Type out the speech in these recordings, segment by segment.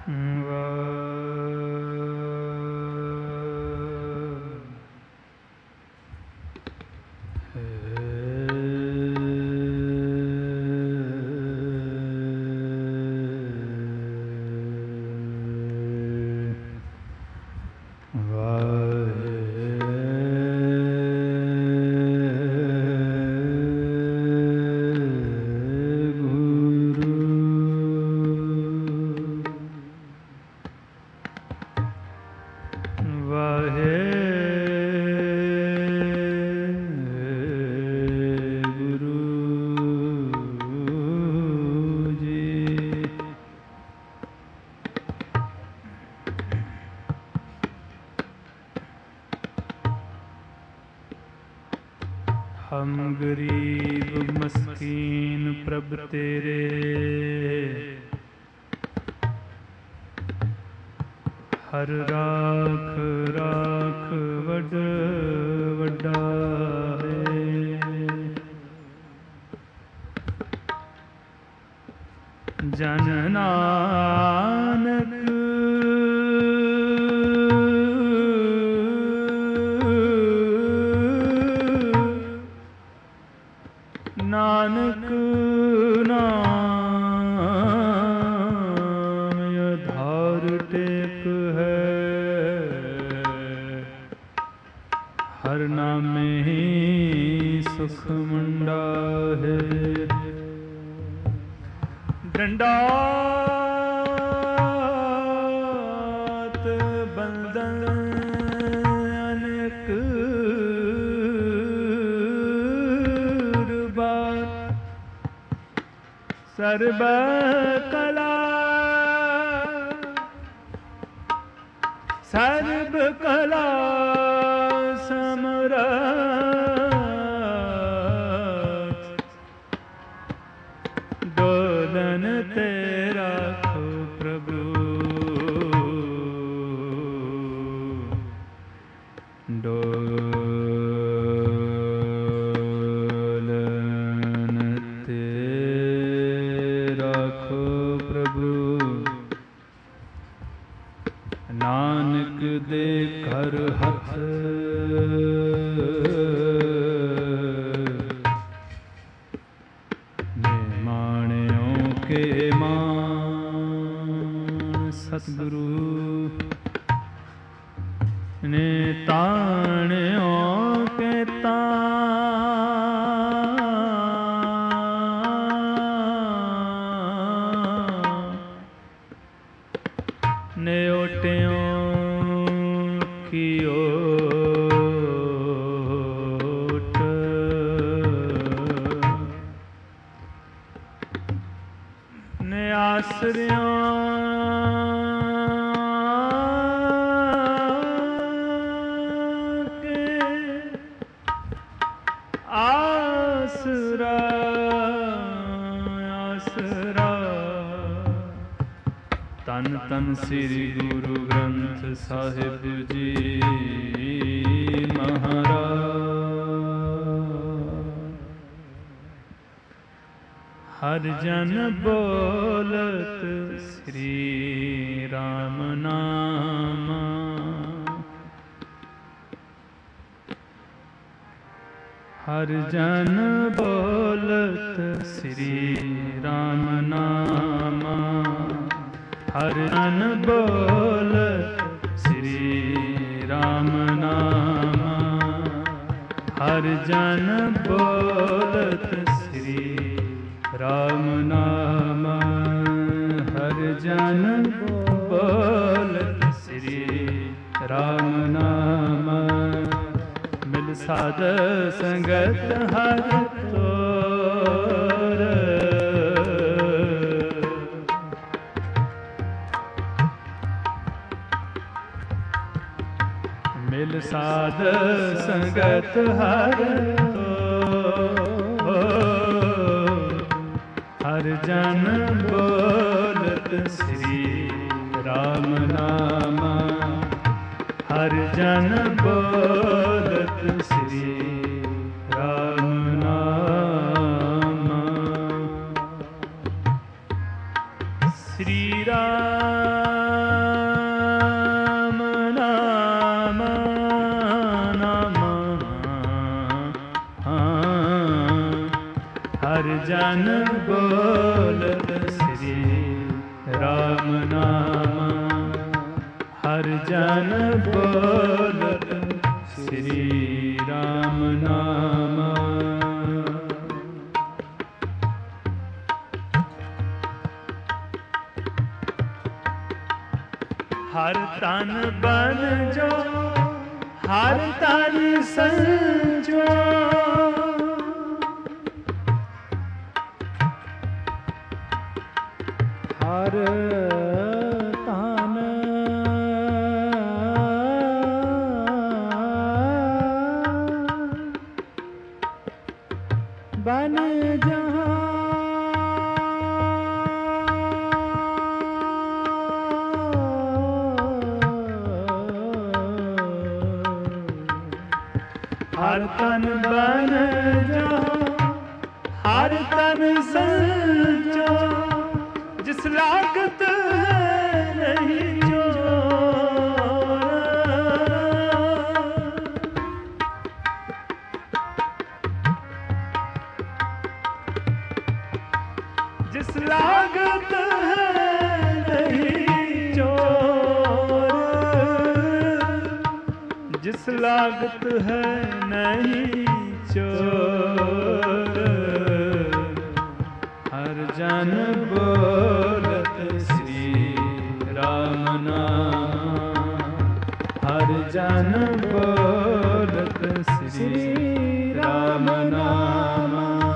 हम गरीब मस्कीन प्रभ तेरे, हर राख राख वड वड्डा है। जन नानक नानक नाम आधार टेक है, हर नामे ही सुख मुंडा है। डंडात बंदन अनेक सर्व कला सर्व कला समरथ, डोलन तेरा खो प्रभु, नानक दे कर हथ निमाणियों के मान, सतगुरु ने ताणियों के ने ओटियों की ओट, ने आश्रयों के आसरा आसरा। तन तन श्री गुरु ग्रंथ साहिब जी महाराज, हर जन बोलत श्री राम नाम, हर जन बोलत श्री राम नाम, हर जन बोलत श्री राम नाम, हर जन बोलत श्री राम नाम, हर जन बोलत श्री राम नाम। मिल साध संगत हर तोर, मिल साध संगत हर तोर, हर जन बोलत श्री राम नाम, हर जन बोलत श्री राम नाम। श्री राम जन बोलत श्री राम नामा, हर जन बोलत श्री राम नामा। हर तन बन जो हर तन संजो, हर तन बन जहाँ हर तन बन जो हर तन संजो, जिस लागत नहीं जोर, जिस लागत नहीं जोर, जिस लागत है नहीं चोर। हर जन बोलत श्री राम नाम, हर जन बोलत श्री राम नाम।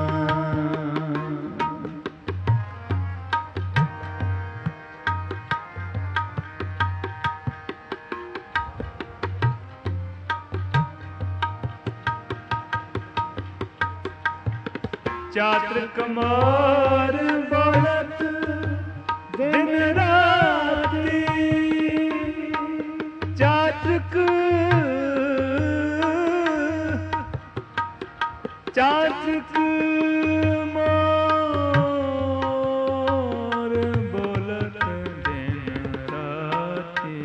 चातुर्क मोर बोलत दिन राती, चातुर्क चातुर्क मोर बोलत दिन राती।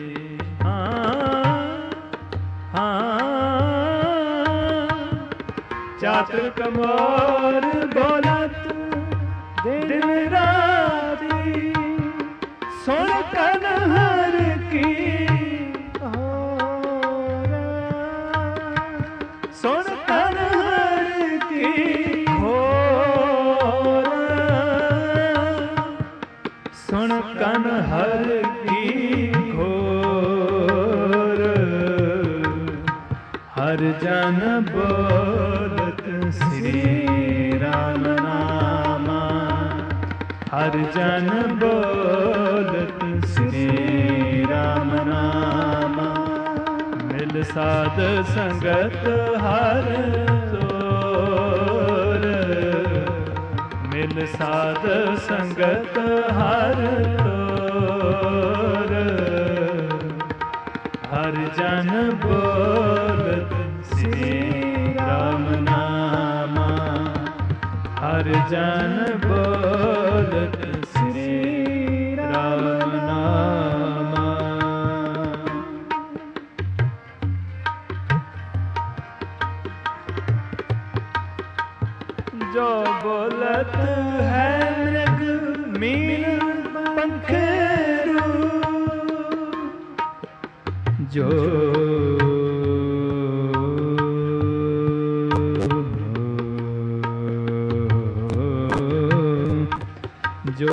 चातुर्क मोर बोलत दिन राती, सुन कन हर की होर, सुन कन हर की होर, सुन कन हर की घोर। हर जन बोलत श्री राम नामा, हर जन बोलत श्री राम नामा। मिल साध संगत हर तोर, मिल साध संगत हर तोर। हर जन बोलत श्री राम नामा, हर जन बोलत श्री राम नामा। जो बोलत है मृग मीन पंखेरू, जो जो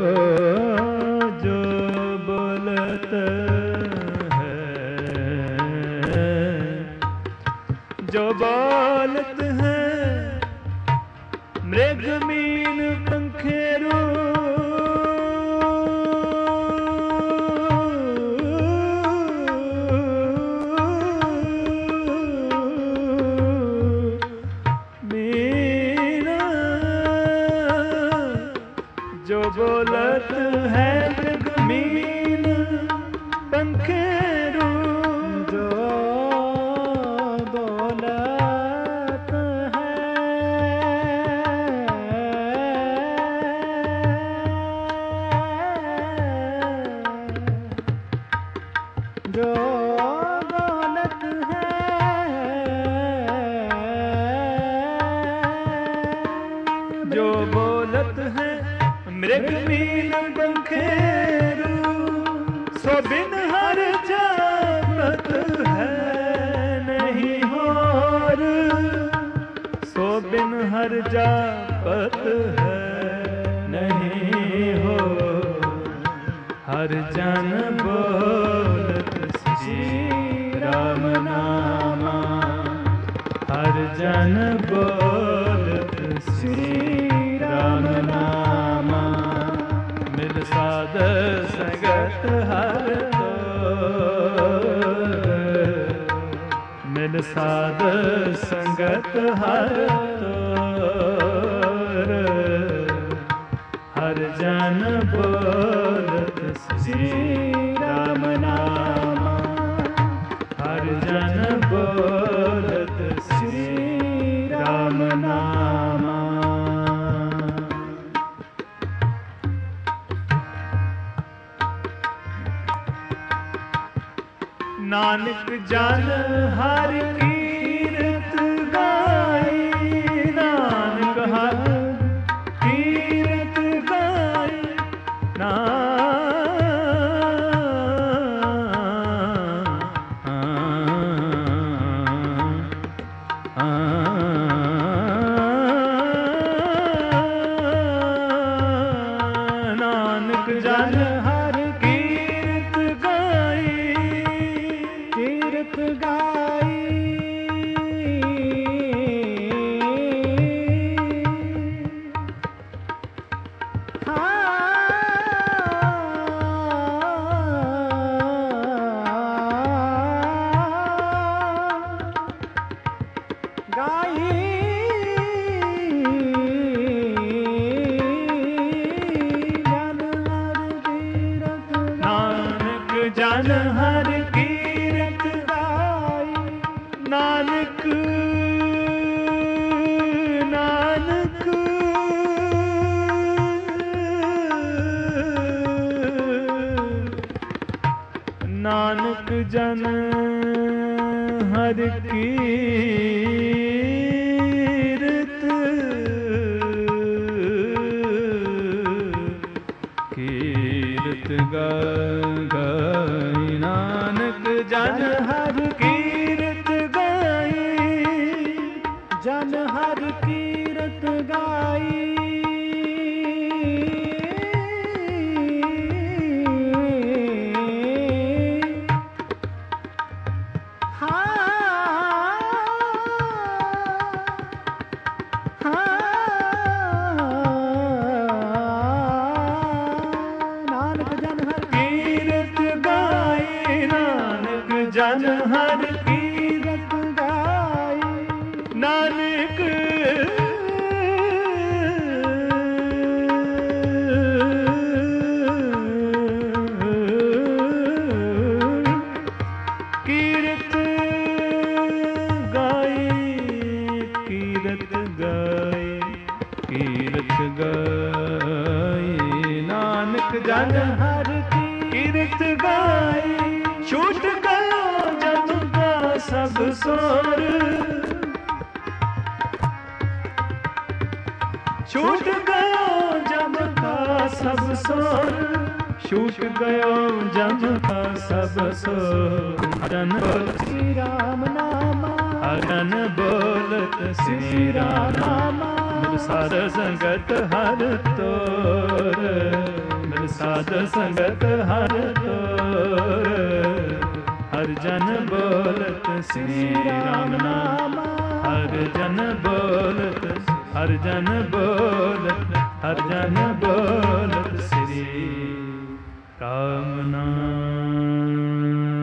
जो बोलत है, जो बोलत है मृग मीन पंखेरू, जो बोलत है मृग मीन पंखेरू, जो बोलत है जो बोलत है, जो ਮ੍ਰਿਗ ਮੀਨ ਬੰਖੇਰੂ, ਸੋ ਬਿਨ ਹਰ ਜਾਪਤ ਹੈ ਨਹੀਂ ਹੋਰ, ਸੋ ਬਿਨ ਹਰ ਜਾਪਤ ਹੈ ਨਹੀਂ ਹੋਰ। ਹਰ ਜਨ ਬੋਲਤ ਸ੍ਰੀ ਰਾਮ ਨਾਮਾ, ਹਰ ਜਨ ਬੋਲਤ ਸ੍ਰੀ ਰਾਮ ਨਾਮਾ। ਮਿਲ ਸਾਧ ਸੰਗਤ ਹਰ ਤੋਰ, ਮਿਲ ਸਾਧ ਸੰਗਤ ਹਰ ਤੋਰ। ਹਰ ਜਨ ਬੋਲਤ ਸ੍ਰੀ ਰਾਮ ਨਾਮਾ, ਹਰ ਜਨ ਬੋਲਤ ਸ੍ਰੀ ਰਾਮ ਨਾਮਾ। ਨਾਨਕ ਜਨ ਹਰ ਕੀਰਤ ਗਾਈ, ਨਾਨਕ ਹਰ ਕੀਰਤ ਗਾਈ, ਨਾਨਕ ਜਨ ਹਰ ਕੀਰਤ ਗਾਈ, ਕੀਰਤ ਗਾਈ। ਜਨ ਹਰ ਕੀਰਤ ਗਾਈ, ਨਾਨਕ ਨਾਨਕ ਨਾਨਕ ਜਨ ਹਰ ਕੀਰਤ ਕੀਰਤ ਗਾਈ, ਨਾਨਕ ਜਨ ਹਰ ਕੀਰਤ ਗਾਈ, ਜਨ ਹਰ ਕੀਰਤ ਗਾਈ। ਜਨ ਹਰ ਕੀਰਤ ਗਾਈ, ਨਾਨਕ ਕੀਰਤ ਗਾਈ, ਕੀਰਤ ਗਾਈ, ਕੀਰਤ ਗਾਈ। ਨਾਨਕ ਜਨ ਹਰ ਕੀਰਤ ਗਾਈ, ਛੂਟ ਸਭ ਸੋਰ, ਛੂਟ ਗयो जम का सब सोर, छूट गयो जम का सब सोर। हरन बोलत श्री राम नामा, हरन बोलत श्री राम नामा। मिल साध संगत हर तोर, मिल साध संगत हर तोर। हर जन बोलत श्री राम नामा, हर जन बोलत, हर जन बोलत, हर जन बोलत श्री राम नाम।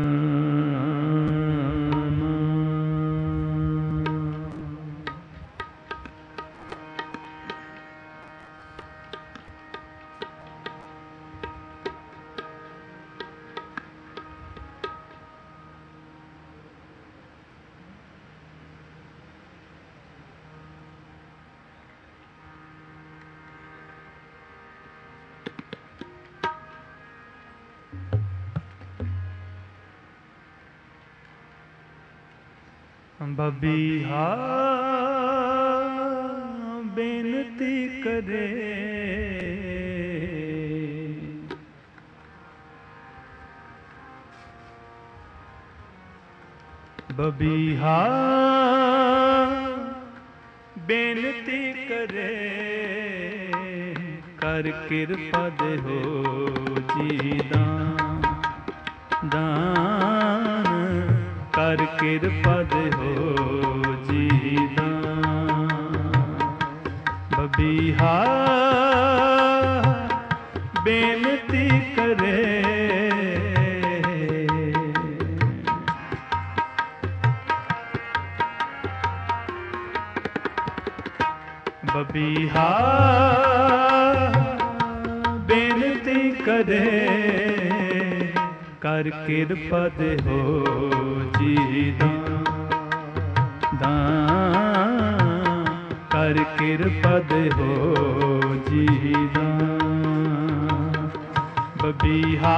बबीहा बेनती करे, ਬਬੀਹਾ ਬੇਨਤੀ ਕਰੇ ਕਰ ਕਿਰਪਾ ਦੇਹੋ ਜੀ ਦਾਨ ਕਰ ਕਿਰਪਾ ਦੇਹੋ ਜੀ ਦਾਨ ਬਬੀਹਾ ਬੇਨਤੀ ਕਰੇ ਬਬੀਹਾ ਬੇਨਤੀ ਕਰੇ ਕਰ ਕਿਰਪਾ ਦੇਹੋ ਜੀ ਦਾਨ ਕਰ ਕਿਰਪਾ ਦੇਹੋ ਜੀ ਦਾਨ ਬਬੀਹਾ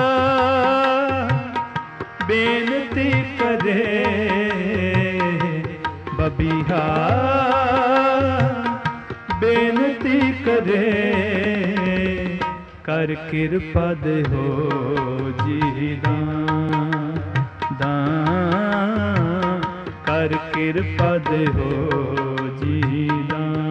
ਬੇਨਤੀ ਕਰੇ ਬਬੀਹਾ ਬੇਨਤੀ ਕਰੇ ਕਰ ਕਿਰਪਾ ਦੇਹੋ ਜੀ ਦਾਨ ਕਰ ਕਿਰਪਾ ਦੇਹੋ ਜੀ ਦਾਨ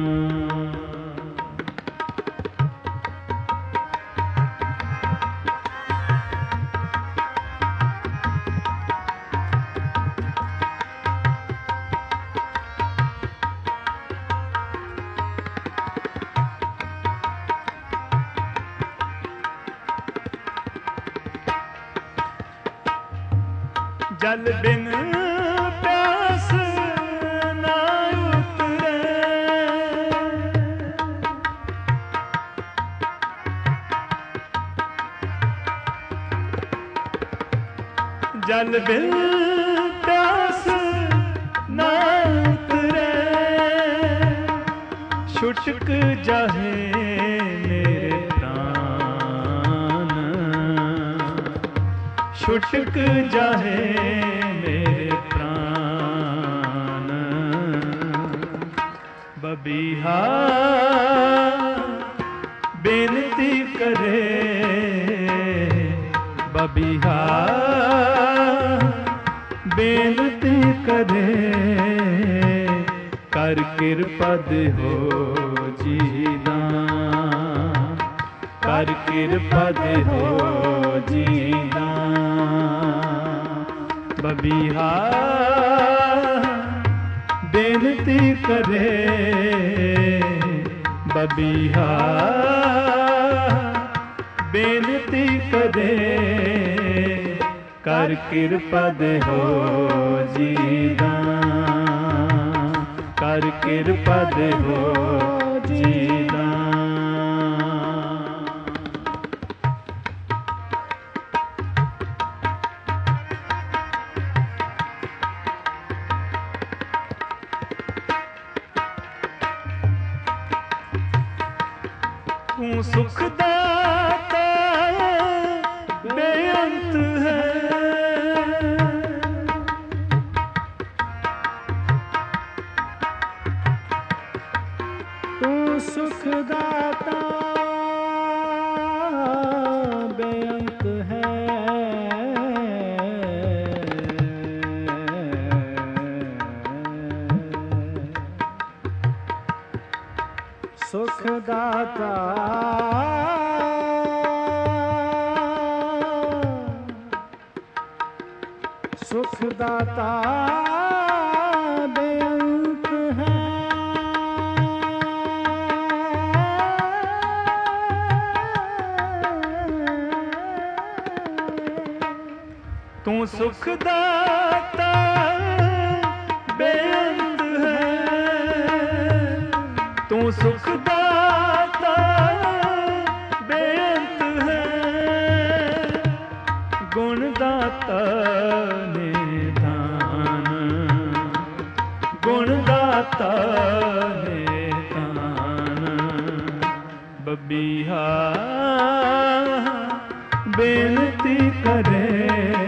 ਜਲ ਬਿਨ ਪਿਆਸ ਨਾ ਉਤਰੇ ਜਲ ਬਿਨ ਪਿਆਸ ਨਾ ਉਤਰੇ ਛੁਟਕ ਜਾਹੇ ਮੇਰੇ ਪ੍ਰਾਨ ਛੁਟਕ ਜਾਹੇ ਮੇਰੇ ਪ੍ਰਾਨ ਬਬੀਹਾ ਬੇਨਤੀ ਕਰੇ ਬਬੀਹਾ ਬੇਨਤੀ ਕਰੇ ਕਰ ਕਿਰਪਾ ਦੇਹੋ ਜੀ ਦਾਨ ਕਰ ਕਿਰਪਾ ਦੇਹੋ ਜੀ ਦਾਨ ਬਬੀਹਾ ਬੇਨਤੀ ਕਰੇ ਬਬੀਹਾ ਬੇਨਤੀ ਕਰੇ ਕਰ ਕਿਰਪਾ ਦੇਹੋ ਜੀ ਦਾਨ ਕਰ ਕਿਰਪਾ ਦੇਹੋ ਜੀ ਦਾਨ ਤੂੰ ਸੁਖ ਦਾਤਾ ਬੇਅੰਤ ਹੈ ਤੂੰ ਸੁਖ ਦਾਤਾ ਬੇਅੰਤ ਹੈ ਸੁਖ ਦਾਤਾ ਸੁਖ ਦਾਤਾ ਬੇਅੰਤ ਹੈ ਤੂੰ ਸੁਖ ਦਾਤਾ ਬੇਅੰਤ ਹੈ ਤੂੰ ਸੁਖ ਦਾਤਾ ਬੇਅੰਤ ਹੈ ਗੁਣ ਦਾਤਾ ਨਿਧਾਨ ਗੁਣ ਦਾਤਾ ਨਿਧਾਨ ਬਬੀਹਾ ਬੇਨਤੀ ਕਰੇ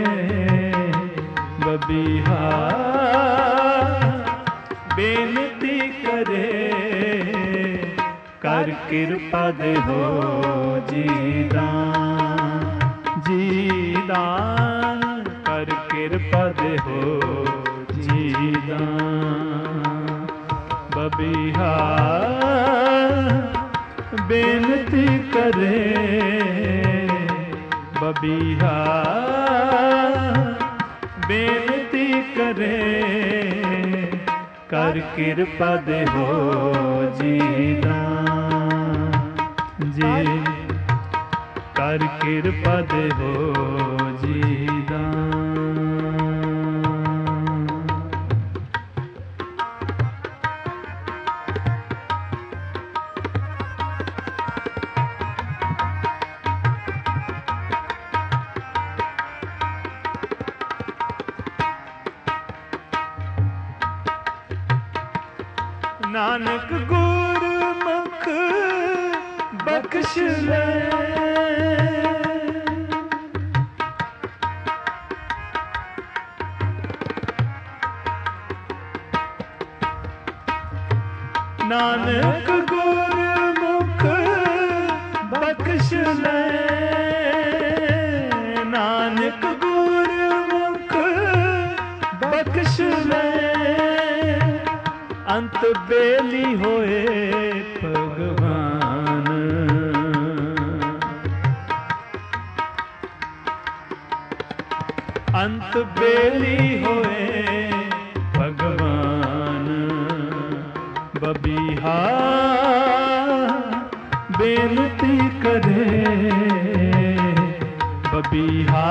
ਬਬੀਹਾ ਬੇਨਤੀ ਕਰੇ ਕਰ ਕਿਰਪਾ ਦੇਹੋ ਜੀ ਦਾਨ ਕਰ ਕਿਰਪਾ ਦੇਹੋ ਬਬੀਹਾ ਬੇਨਤੀ ਕਰੇ, ਕਰ ਕਿਰਪਾ ਦੇਹੋ ਜੀ ਦਾਨ ਜੀ, ਕਰ ਕਿਰਪਾ ਦੇਹੋ ਜੀ ਦਾਨ। ਨਾਨਕ ਗੁਰਮੁਖ ਬਖਸ਼ ਲੈ, ਨਾਨਕ ਗੁਰਮੁਖ ਬਖਸ਼ ਲੈ, ਨਾਨਕ ਗੁਰਮੁਖ ਬਖਸ਼ ਲੈ, ਅੰਤ ਬੇਲੀ ਹੋਏ ਭਗਵਾਨ, ਅੰਤ ਬੇਲੀ ਹੋਏ ਭਗਵਾਨ, ਬਬੀਹਾ ਬੇਨਤੀ ਕਰੇ, ਬਬੀਹਾ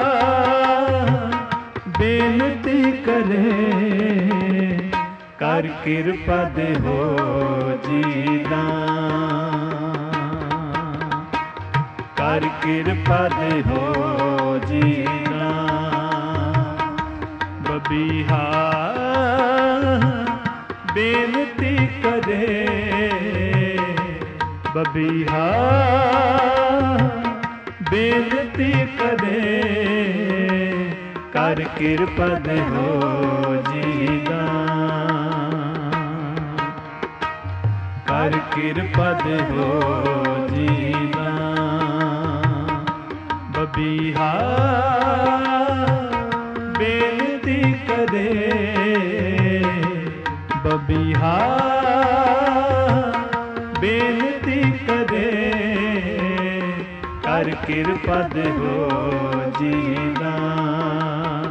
ਬੇਨਤੀ ਕਰੇ, ਕਰ ਕਿਰਪਾ ਦੇਹੋ ਜੀ ਦਾਨ, ਕਰ ਕਿਰਪਾ ਦੇਹੋ ਜੀ ਦਾਨ। ਬਬੀਹਾ ਬੇਨਤੀ ਕਰੇ, ਬਬੀਹਾ ਬੇਨਤੀ ਕਰੇ, ਕਰ ਕਿਰਪਾ ਦੇਹੋ ਜੀ ਦਾਨ, ਕਰ ਕਿਰਪਾ ਦੇਹੋ ਜੀ ਦਾਨ। ਬਬੀਹਾ ਬੇਨਤੀ ਕਰੇ, ਬਬੀਹਾ ਬੇਨਤੀ ਕਰੇ, ਕਰ ਕਿਰਪਾ ਦੇਹੋ ਜੀ ਦਾਨ,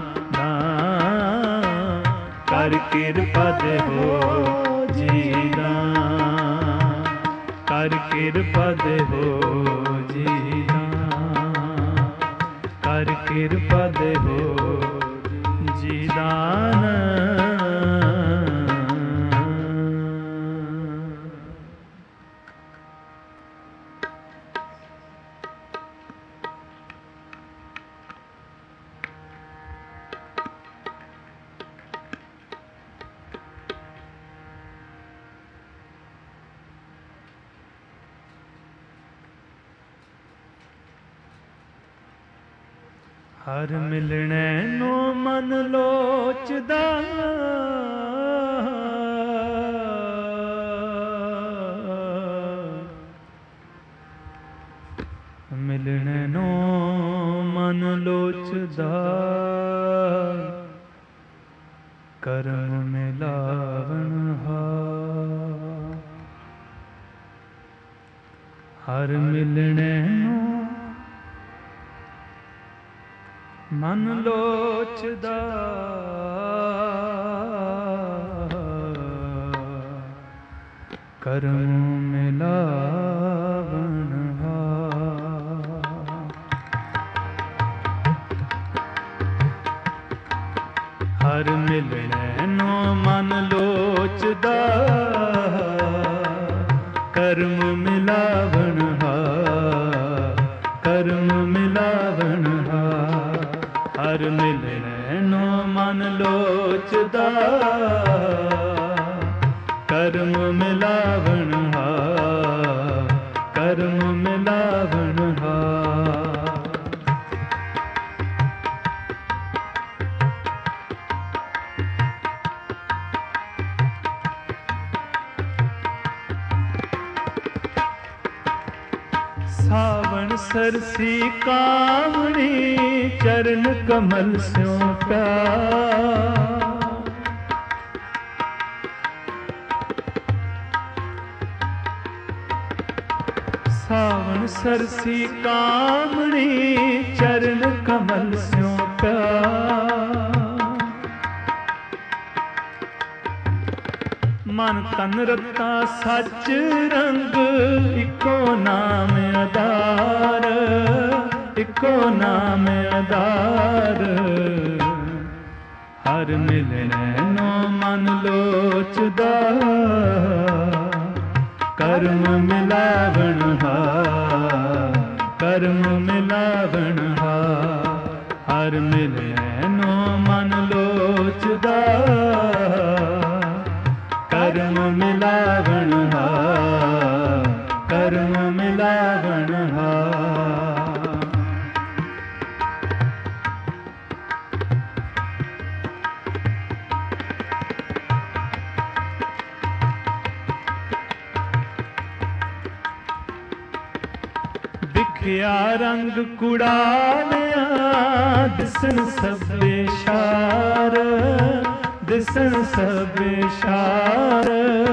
ਕਰ ਕਿਰਪਾ ਦੇਹੋ ਜੀ ਦਾਨ, ਕਰ ਕਿਰਪਾ ਦੇਹੋ ਜੀ ਦਾਨ, ਕਰ ਕਿਰਪਾ ਦੇਹੋ ਜੀ ਦਾਨ। ਹਰ ਮਿਲਣੈ ਨੂੰ ਮਨ ਲੋਚਦਾ, ਮਿਲਣੈ ਨੂੰ ਮਨ ਲੋਚਦਾ, ਕਰਮ ਮਿਲਾਵਨ ਹਾਰ। ਹਰ ਮਿਲਣੈ ਨੂੰ ਮਨ ਲੋਚਦਾ, ਕਰਮ ਮਿਲਾਵਨ ਹਾਰ। ਹਰ ਮਿਲਣੈ ਨੂੰ ਮਨ ਲੋਚਦਾ, ਕਰਮ ਮਿਲਾਵਨ ਹਾਰ, ਕਰਮ ਮਿਲਾਵਨ ਹਾਰ। ਹਰ ਮਿਲਣੈ ਨੂੰ ਮਨ ਲੋਚਦਾ, ਕਰਮ ਮਿਲਾਵਨ ਹਾਰ, ਕਰਮ ਮਿਲਾਵਨ ਹਾਰ। ਸਾਵਣ ਸਰਸੀ ਕਾਮਣੀ, ਚਰਨ ਕਮਲ ਸਿਉ ਪਿਆਰ। ਸਾਵਣ ਸਰਸੀ ਕਾਮਣੀ, ਤਨ ਰਤਾ ਸੱਚ ਰੰਗ, ਇੱਕੋ ਨਾਮ ਆਧਾਰ, ਇੱਕੋ ਨਾਮ ਆਧਾਰ। ਹਰ ਮਿਲਣੈ ਨੋ ਮਨ ਲੋਚਦਾ, ਕਰਮ ਮਿਲਾਵਣ ਹਾਰ, ਕਰਮ ਮਿਲਾਵਣ ਹਾਰ। ਹਰ ਮਿਲਣੈ ਨੋ ਮਨ ਲੋਚਦਾ, ਕਰਮ ਮਿਲਾਵਣ ਹਾਰ, ਕਰਮ ਮਿਲਾਵਣ ਹਾਰ। ਵਿਖਿਆ ਰੰਗ ਕੁੜਾਲਿਆ, ਦਿਸਣ ਸਭੇ ਸ਼ਾਰ, ਦਿਸਣ ਸਭੇ ਸ਼ਾਰ।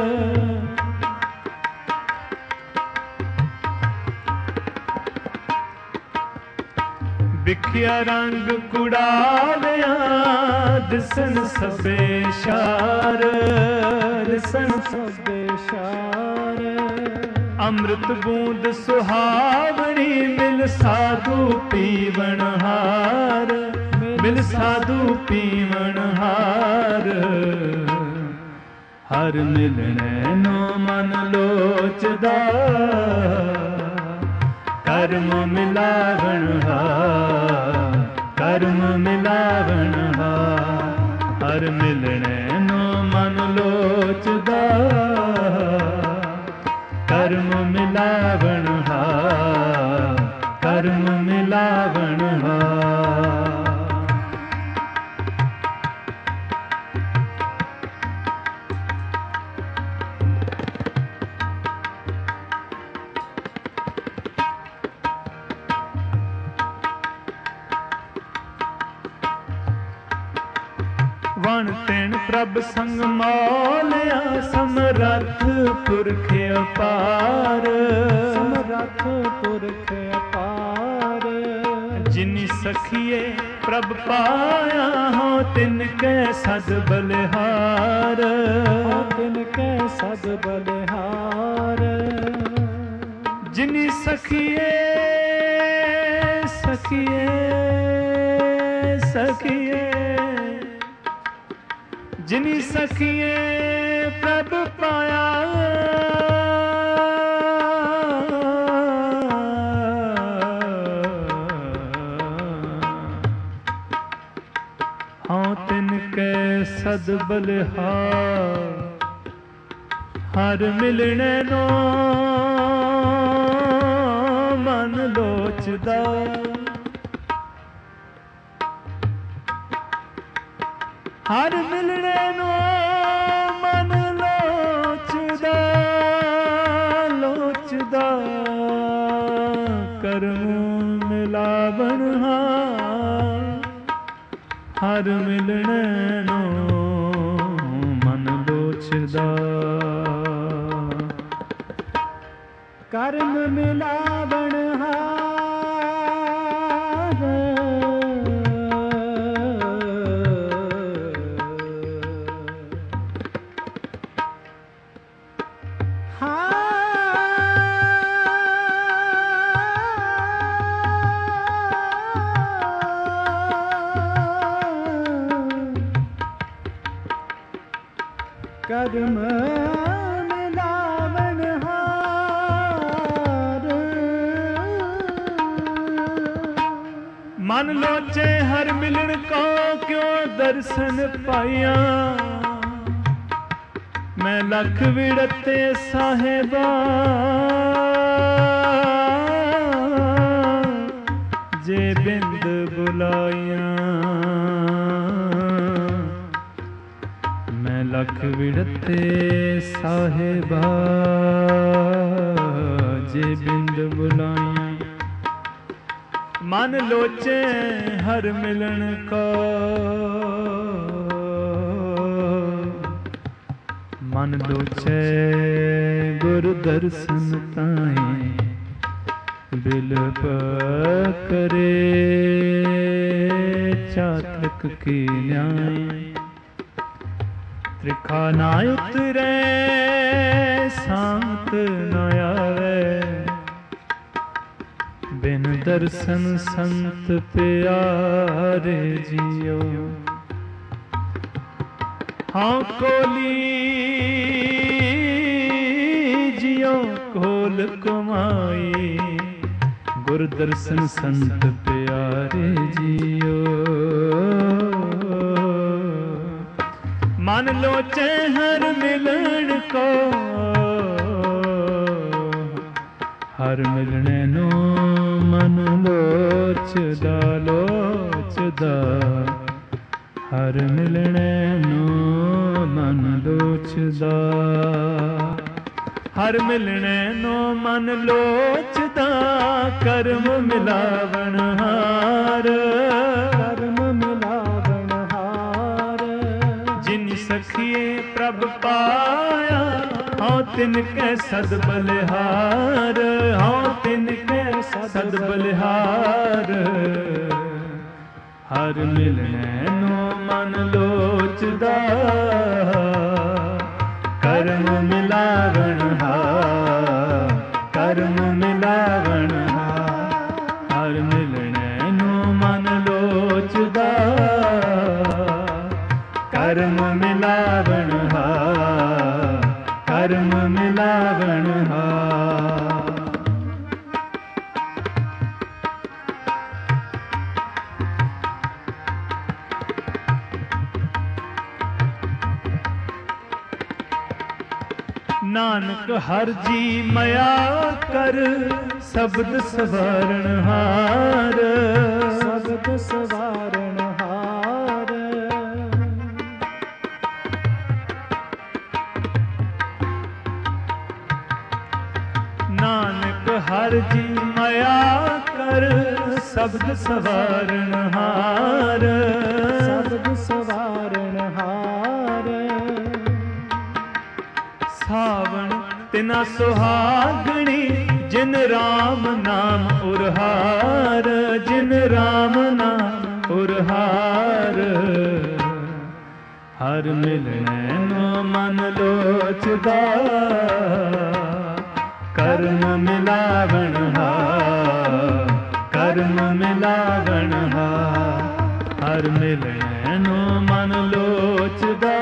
ਵਿਖਿਆ ਰੰਗ ਕੁੜਾਲਿਆ, ਦਿਸਣ ਸਭੇ ਸ਼ਾਰ, ਦਿਸਣ ਸਭੇ ਸ਼ਾਰ। ਅੰਮ੍ਰਿਤ ਬੂੰਦ ਸੁਹਾਵਣੀ, ਮਿਲ ਸਾਧੂ ਪੀਵਣ ਹਾਰ, ਮਿਲ ਸਾਧੂ ਪੀਵਣ ਹਾਰ। ਹਰ ਮਿਲਣੈ ਨੋ ਮਨ ਲੋਚਦਾ, ਕਰਮ ਮਿਲਾਵਣ ਹਾਰ, ਕਰਮ ਮਿਲਾਵਣ ਹਾਰ। ਹਰ ਮਿਲਣੈ ਨੋ ਮਨ ਲੋਚਦਾ, ਕਰਮ ਮਿਲਾਵਣ ਹਾਰ, ਕਰਮ ਮਿਲਾਵਣ ਹਾਰ। ਵਣ ਤੈਣ ਪ੍ਰਭ ਸੰਗ ਮੌਲਿਆ, ਸਮਰੱਥ ਪੁਰਖ ਅਪਾਰ, ਸਮਰੱਥ ਪੁਰਖ ਅਪਾਰ। ਜਿਨੀ ਸਖੀਏ ਪ੍ਰਭ ਪਾਇਆ, ਹੋ ਤਿਨ ਕੈ ਸਦ ਬਲਿਹਾਰ, ਹੋ ਤਿਨ ਕੈ ਸਦ ਬਲਿਹਾਰ। ਜਿਨੀ ਸਖੀਏ ਸਖੀਏ ਸਖੀਏ, ਜਿਨੀ ਸਖੀਏ ਪ੍ਰਭ ਪਾਇਆ, ਹਾਂ ਤਿਨ ਕੈ ਸਦ ਬਲਿਹਾਰ। ਹਰ ਮਿਲਣੈ ਨੋ ਮਨ ਲੋਚਦਾ, ਹਰ ਮਿਲਣੈ ਨੋ ਮਨ ਲੋਚਦਾ, ਲੋਚਦਾ। ਕਰਮ ਮਿਲਾਵਣ ਹਾਰ, ਹਰ ਮਿਲਣੈ ਨੋ ਮਨ ਲੋਚਦਾ। ਕਰਮ ਮਿਲਾਵਣ ਹਾਰ, ਕਰਮ ਮਿਲਾਵਣ ਹਾਰ। ਮਨ ਲੋਚੇ ਹਰ ਮਿਲਣ ਕੋ, ਕਿਉ ਦਰਸ਼ਨ ਪਾਇਆ। ਮੈਂ ਲਖ ਵਿੜਤੇ ਸਾਹਿਬਾ, ਜੇ ਬਿੰਦ ਬੁਲਾਈਆਂ। ਮੈਂ ਲਖ ਵਿੜਤੇ ਸਾਹਿਬਾ, ਜੇ ਬਿੰਦ ਬੁਲਾਈਆਂ। ਮਨ ਲੋਚੇ ਹਰ ਮਿਲਣ ਕੋ, ਮਨ ਲੋਚੇ ਗੁਰ ਦਰਸ਼ਨ ਤਾਈ। ਬਿਲਪ ਕਰੇ ਚਾਤਕ ਕੀ ਨਿਆਏ। ਤ੍ਰਿਖਾ ਨਾ ਉਤਰੇ सांत न आवे, बिन दर्शन संत प्यारे जियो। हाँ कोली जियो कोल कमाई, गुर दर्शन संत प्यारे जियो। मन लोचे हर मिलन को, हर मिलने नो मन लोचदा लोचदा, हर मिलने नो मन लोचदा, हर मिलने नो मन लोचदा। कर्म मिलावण हार, कर्म मिलावण हार, जिन सखिए प्रभ पाया, हाँ तिनके सद बलिहार, हाँ तिनके सद बलिहार। हर मिलने नो मन लोचदा, कर्म मिलावण हार, कर्म मिलावण हार। हर मिलने नो मन लोचदा, कर्म मिलावण हार, कर्म मिलावण हार। नानक हर जी मया कर, शब्द सवारण हार, शब्द सवारण हार। नानक हर जी मया कर, शब्द सवारण हार, शब्द सवारण हार। सावण तिना सुहागणी, जिन राम नाम उरहार, जिन राम नाम उरहार। हर मिलने नो मन लोचदा, कर्म मिलावण हार, कर्म मिलावण हार। हर मिलने नो मन लोचदा,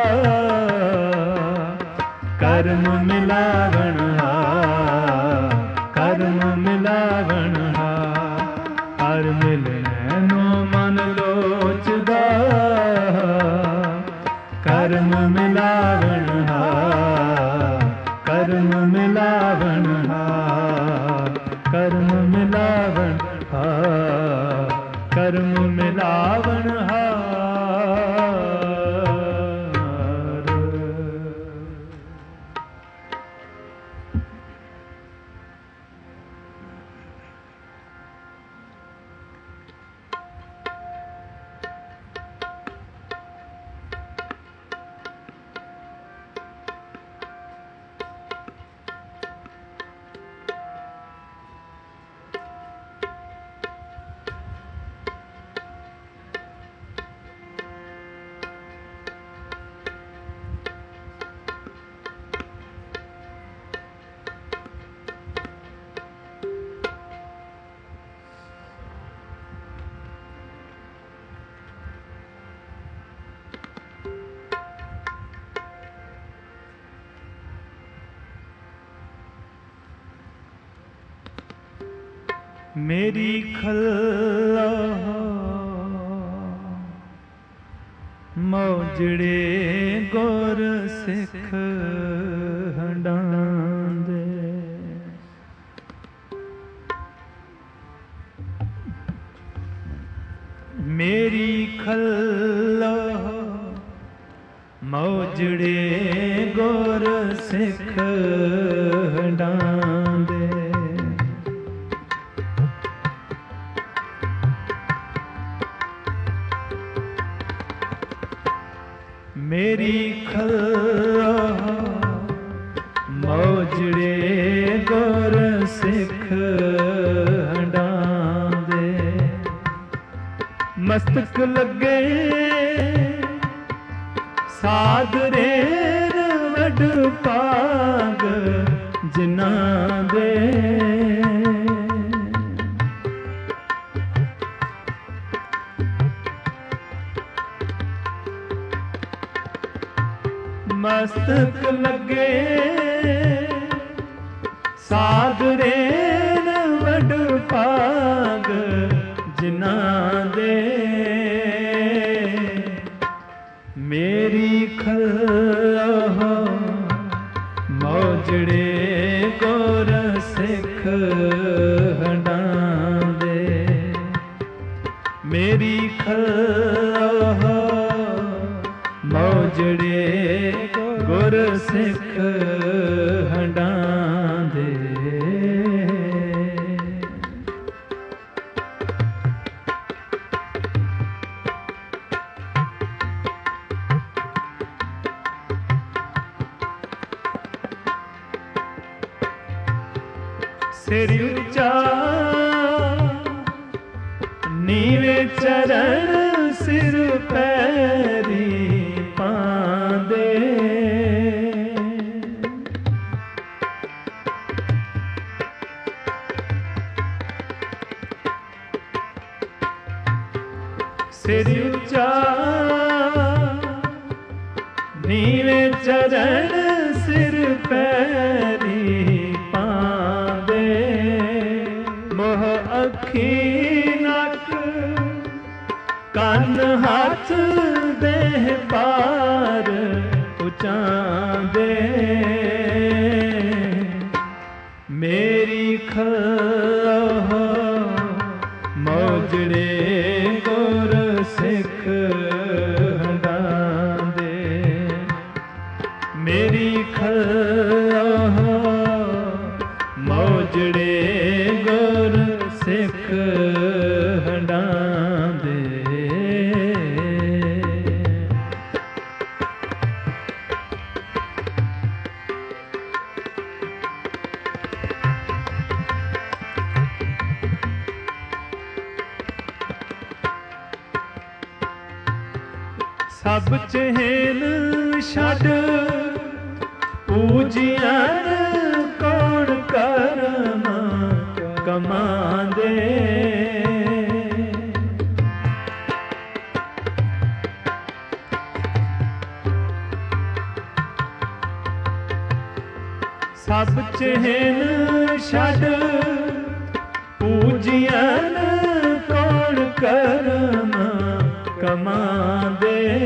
कर्म मिलावण हार, कर्म मिलावण हार। हर मिलने नो मन लोचदा, कर्म मिलावण हार, कर्म मिलावण हार, कर्म मिलावण हार, कर्म मिलावण हार। मेरी खल्ला मौजड़े गुर सिख हंडांदे। मेरी खल्ला मौजड़े गुर सिख हंडांदे। मेरी खल्ला मौजड़े गुर सिख हंडांदे। मस्तक लगे साधरे वड पा ਮਸਤਕ ਲੱਗੇ ਸਾਧਰੇਨ ਵਡ ਭਾਗ ਜਿਨ੍ਹਾਂ ਦੇ ਮੇਰੀ ਖਲਹ ਮੌਜੜੇ ਗੁਰ ਸਿੱਖ ਹੰਡਾਂ ਦੇ ਮੇਰੀ ਖਲਹ ਮੌਜੜੇ ਗੁਰ ਸਿੱਖ ਹੰਡਾਂ ਦੇ ਸਿਰ ਉੱਚਾ ਨੀਵੇਂ ਚਰਨ ਸਿਰ ਪੈਰੀ ਪਾਂਦੇ ਸਿਰ ਉੱਚਾ ਨੀਵੇਂ ਚਰਨ ਸਿਰ ਪੈਰੀ ਪਾਂਦੇ ਮੋਹ ਅੱਖੀ ਨੱਕ ਕੰਨ ਹੱਥ ਦੇਹ ਪਾਰ ਉਚਾਂਦੇ ਮੇਰੀ ਖਲਹ ਮੌਜੜੇ ਗੁਰ ਸਿੱਖ ਹੰਡਾਂ ਦੇ ਮੇਰੀ ਖਲਹ ਮੌਜੜੇ ਗੁਰ ਸਿੱਖ ਹੰਡਾਂ ਦੇ ਸਭ ਚਹਿਲ ਛੱਡ ਪੂਜੀਆਂ ਕੌਣ ਕਰਮ ਕਮਾਂਦੇ ਸਭ ਚਹਿਲ ਛੱਡ ਪੂਜੀਆਂ ਕੌਣ ਕਰਮ ਕਮਾਂਦੇ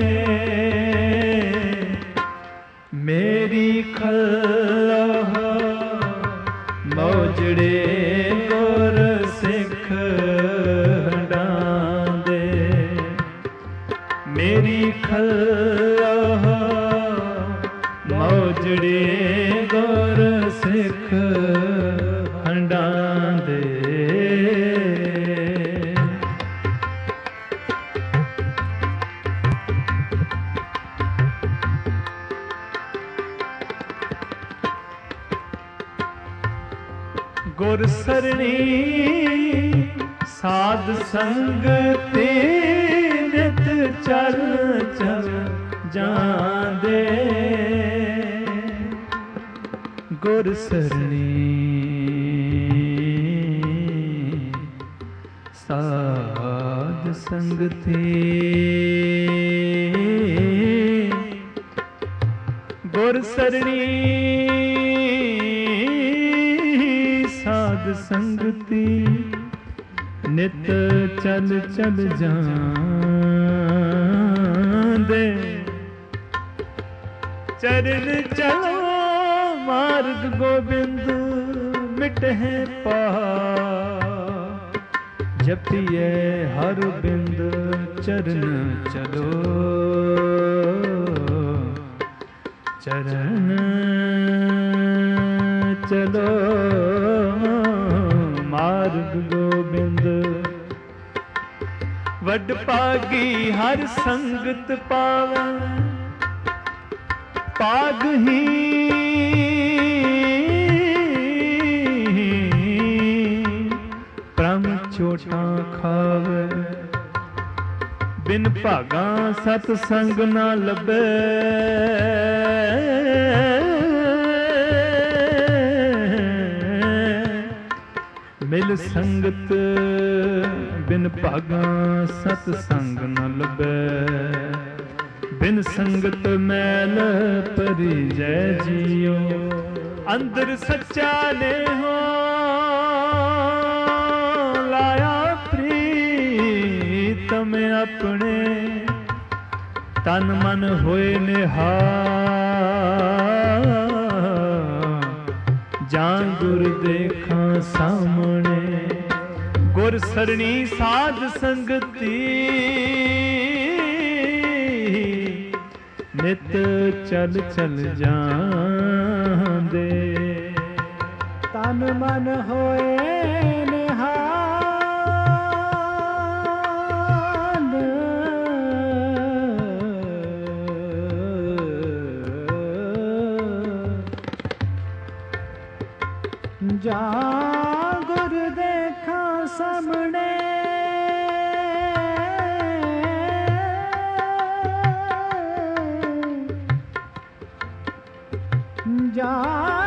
ਮੇਰੀ ਖਲਹ ਮੌਜੜੇ ਗੁਰ ਸਿੱਖ ਹੰਡਾਂ ਦੇ ਮੇਰੀ ਖਲਹ ਮੌਜੜੇ ਗੁਰ ਸਿੱਖ ਹੰਡਾਂ ਦੇ ਗੁਰ ਸਰਣੀ ਸਾਧ ਸੰਗਤੀ ਨਿਤ ਚਲ ਚਲ ਜਾਂਦੇ ਗੁਰ ਸਰਣੀ ਸਾਧ ਸੰਗਤੀ ਗੁਰ ਸਰਣੀ ਸਾਧ ਸੰਗਤੀ ਨਿਤ ਚਲ ਚਲ ਜਾਂਦੇ ਚਰਨ ਚਲੋ ਮਾਰਗ ਗੋਬਿੰਦ ਮਿਟਹਿ ਪਾ ਜਪੀਏ ਹਰ ਬਿੰਦ ਚਰਨ ਚਲੋ ਚਰਨ ਚਲੋ ਮਾਰਗ ਗੋਬਿੰਦ ਵੱਡ ਭਾਗੀ ਹਰ ਸੰਗਤ ਪਾਵੈ ਪਾਗ ਹੀ ਪ੍ਰਮ ਛੋਟਾ ਖਾਵੇ ਬਿਨ ਭਾਗਾ ਸਤ ਸੰਗ ਨਾ ਲੱਭੇ ਮਿਲ ਸੰਗਤ ਬਿਨ ਭਾਗਾ ਸਤ ਸੰਗ ਨ ਲੱਭੈ ਬਿਨ ਸੰਗਤ ਮੈਲ ਪਰਿਜੈ ਜੀਓ। ਅੰਦਰ ਸੱਚਾ ਨੇ ਹੋ ਲਾਇਆ ਪ੍ਰੀਤਮ ਆਪਣੇ, ਤਨ ਮਨ ਹੋਏ ਨਿਹਾਲ, ਜਾਂ ਗੁਰ ਦੇਖਾਂ ਸਾਹਮਣੇ। ਗੁਰ ਸਰਣੀ ਸਾਧ ਸੰਗਤੀ ਨਿਤ ਚਲ ਚਲ ਜਾਂਦੇ, ਤਨ ਮਨ ਹੋਏ ਨਿਹਾਲ, ਜਾਂ ਗੁਰ ਦੇਖਾਂ ਸਾਹਮਣੇ। ਜਾਂ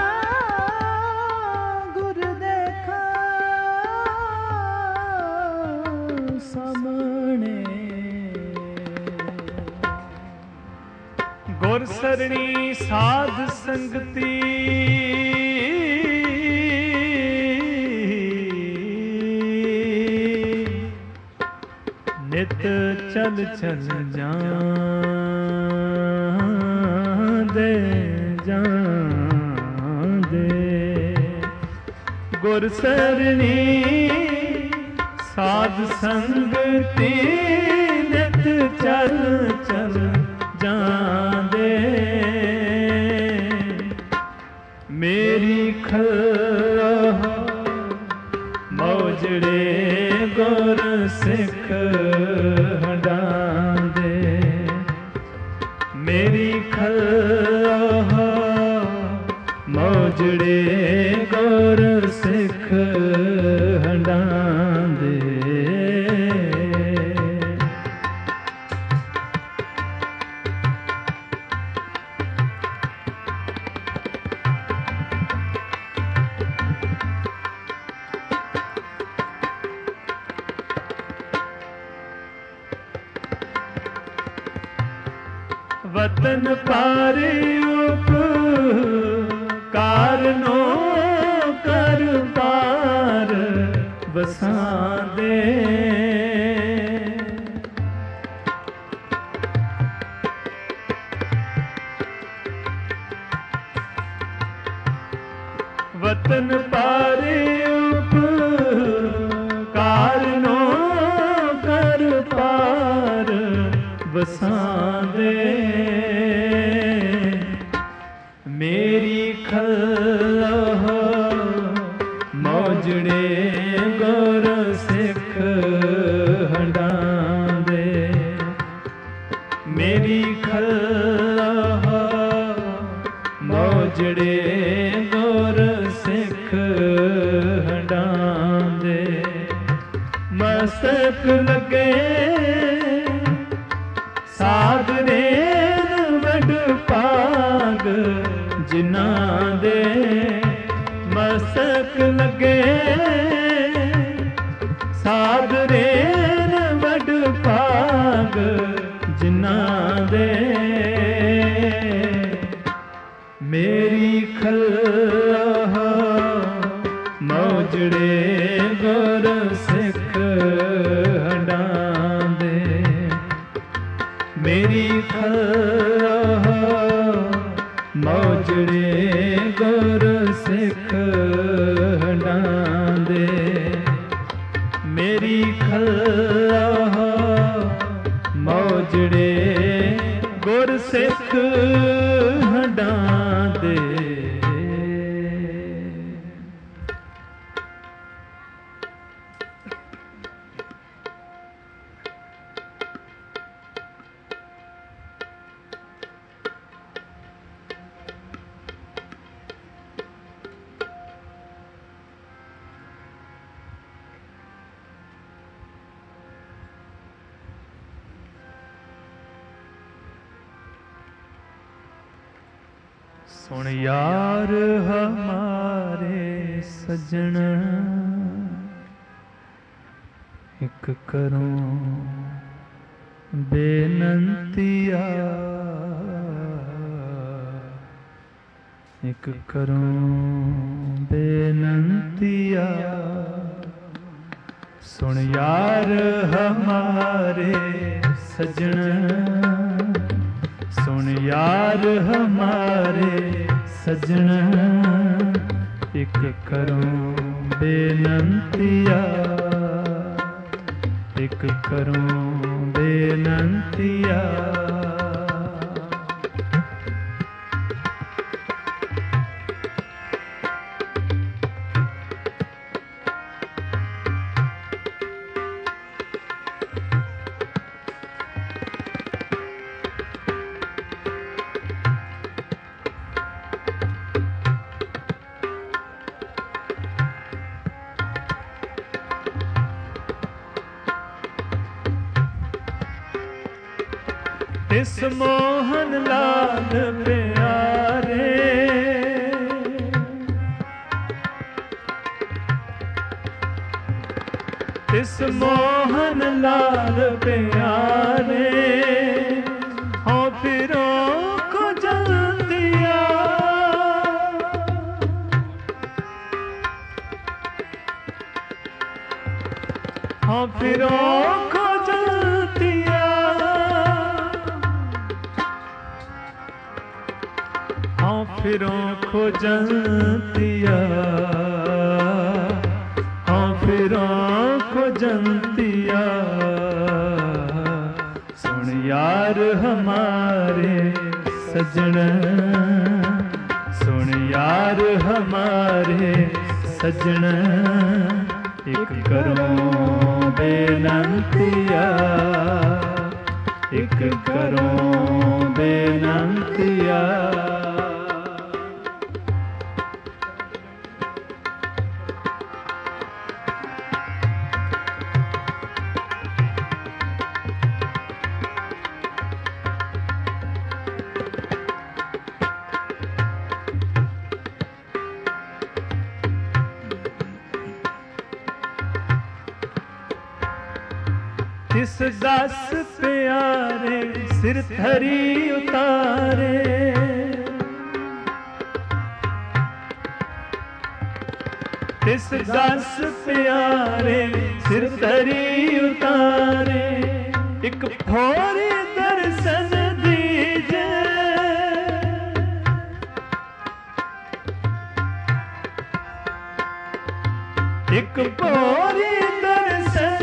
ਗੁਰ ਦੇਖਾਂ ਸਾਹਮਣੇ। ਗੁਰ ਸਰਣੀ ਸਾਧ ਸੰਗਤੀ ਨਿਤ ਚਲ ਚਲ ਜਾਂਦੇ ਜਾਂਦੇ। ਗੁਰ ਸਰਣੀ ਸਾਧ ਸੰਗਤੀ ਨਿਤ ਚਲ ਚਲ ਜਾਂਦੇ, ਮੇਰੀ ਖਲਹ ਮੌਜੜੇ ਗੁਰ ਸਿੱਖ ਹੰਡਾਂਦੇ, ਮੇਰੀ ਖਲਹ ਮੌਜੜੇ ਗੁਰ ਸਿੱਖ ਹੰਡਾਂਦੇ। ਵਤਨ ਪਾਰੇ ਉਪਕਾਰਨੋ ਕਰ ਪਾਰ ਵਸਾਂਦੇ, ਵਤਨ ਪਾਰੇ ਉਪਕਾਰਨੋ ਕਰ ਪਾਰ ਵਸਾਂਦੇ, ਮੇਰੀ ਖਲਹ ਮੌਜੜੇ ਗੁਰ ਸਿੱਖ ਹੰਡਾਂਦੇ, ਮੇਰੀ ਖਲਹ ਮੌਜੜੇ ਗੁਰ ਸਿੱਖ ਹੰਡਾਂਦੇ। ਮਸਤਕ ਲੱਗੇ ਸਾਧਰੇ ਵਡ ਭਾਗ ਜਿਨ੍ਹਾਂ ਦੇ, ਮਸਤਕ ਲੱਗੇ ਸਾਧਰੇ ਵਡ ਭਾਗ ਜਿਨ੍ਹਾਂ ਦੇ, ਮੇਰੀ ਖਲਹ ਮੌਜੜੇ ਗੁਰ ਸਿੱਖ ਹੰਡਾਂਦੇ, ਮੇਰੀ ਖਲਹ ਮੌਜੜੇ ਗੁਰ ਸਿੱਖ ਹੰਡਾਂਦੇ, ਮੇਰੀ ਖਲਹ ਮੌਜੜੇ ਗੁਰ ਸਿੱਖ ਹੰਡਾਂਦੇ। सुन यार हमारे सजन एक करो बेनंतिया एक करूं बेनंतिया सुन यार हमारे सजन सुन यार हमारे सजन एक करूं बेनंतिया एक करूं बेनंतिया इस मोहन लाल प्यारे इस मोहन लाल प्यारे हो फिरों को जल दिया हो फिरों को जल दिया फिरों को जंतिया हाँ फिरों को जंतिया सुन यार हमारे सजन सुन यार हमारे सजन एक करूं बेनंतिया एक करूं बेनंतिया इस दास प्यारे सिर धरी उतारे इस दास प्यारे सिर धरी उतारे एक भोरी दर्शन दीजे एक भोरी दर्शन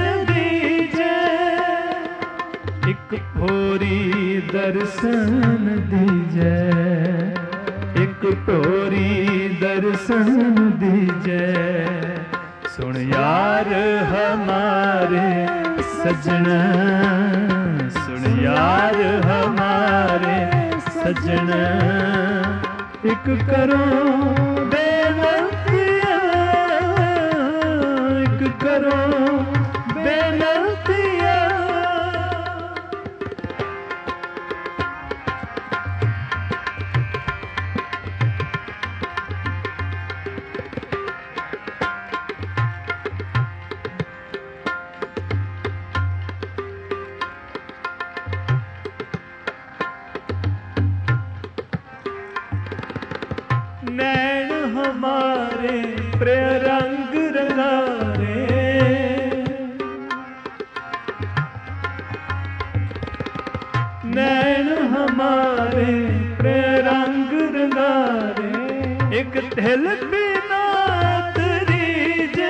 एक भोरी दर्शन दीजे एक भोरी दर्शन दीजे सुन यार हमारे सजन सुन यार हमारे सजन एक करो बेनंतिया एक करो बेनंतिया नैन हमारे प्रिय रंग रंगारे नैन हमारे प्रिय रंग रंगारे एक दिल बिना तरीजे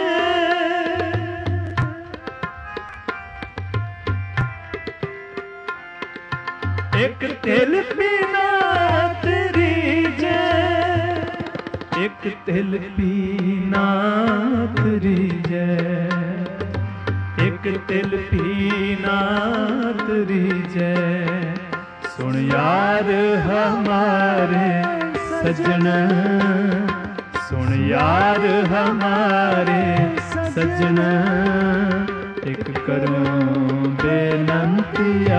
एक दिल बिना तरीजे एक दिल पीना तरीजे एक दिल पीना तरीजे सुन यार हमारे सजन सुन यार हमारे सजन एक करूं बेनंतिया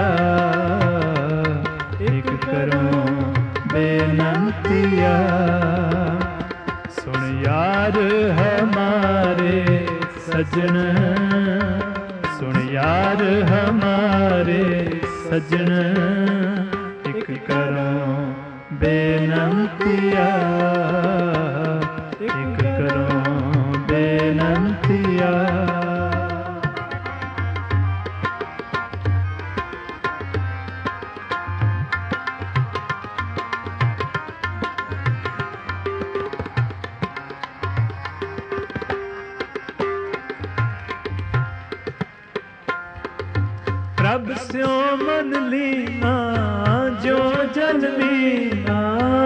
एक करूं बेनंतिया सुन यार हमारे सजन सुन यार हमारे सजन एक करो बेनंतिया, एक करो बेनंतिया। प्रभ स्यो मन लीना जो जन लीना,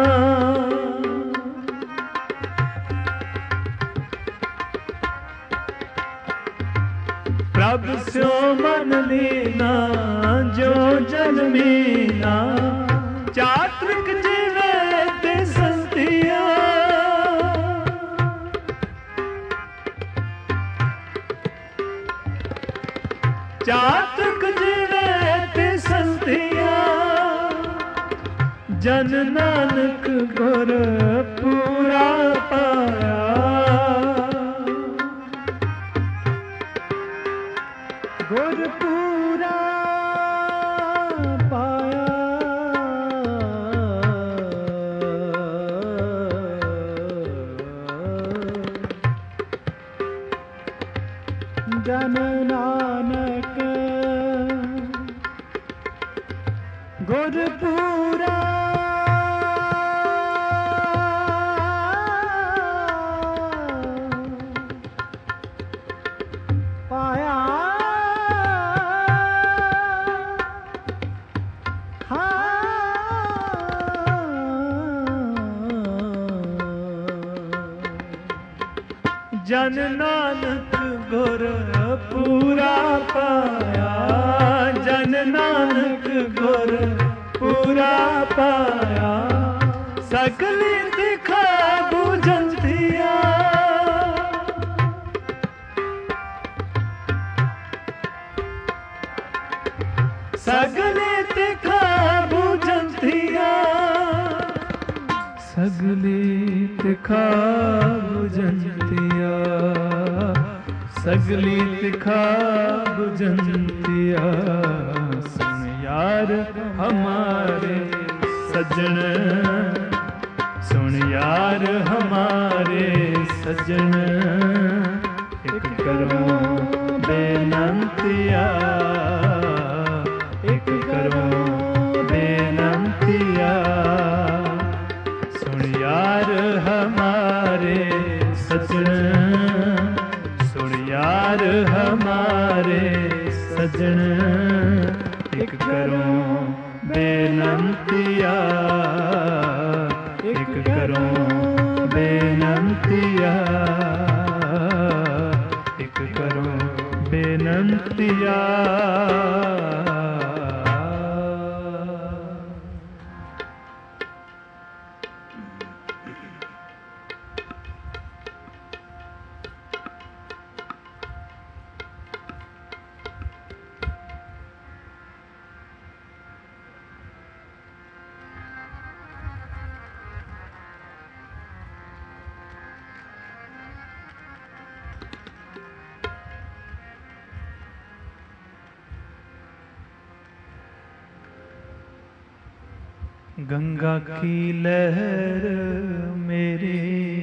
प्रभ स्यो मन लीना जो जन लीना। चातृक जीवे ते संतिया, चातृक जीवे ते संतिया। जन नानक गुर पूरा पाया, गुर पूरा पाया। जन नानक गुर पूरा पाया। जन नानक गुर पूरा पाया, जन नानक गुर पूरा पाया। सकली दिखा बुझंतिया, सगले दिखा बुझंतिया, सगले दिखा बुझंतिया, सगली दिखा बुझंतिया। सुन यार हमारे सजन, सुन यार हमारे सजन, एक करो बेनंतिया, एक करो बेनंतिया। सुन यार हमारे सजन, सुन यार हमारे सजन, एक करो बेनंतिया, एक करो बेनंतिया, एक करो बेनंतिया। गंगा की लहर मेरी,